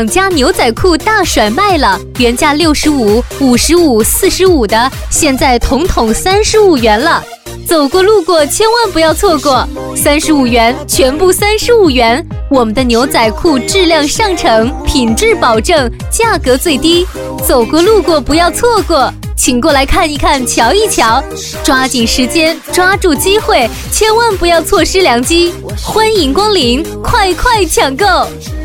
厂家牛仔裤大甩卖了，原价65、55、45的，现在统统35元了。走过路过千万不要错过，35元，全部35元。我们的牛仔裤质量上乘，品质保证，价格最低。走过路过不要错过，请过来看一看，瞧一瞧，抓紧时间，抓住机会，千万不要错失良机。欢迎光临，快快抢购！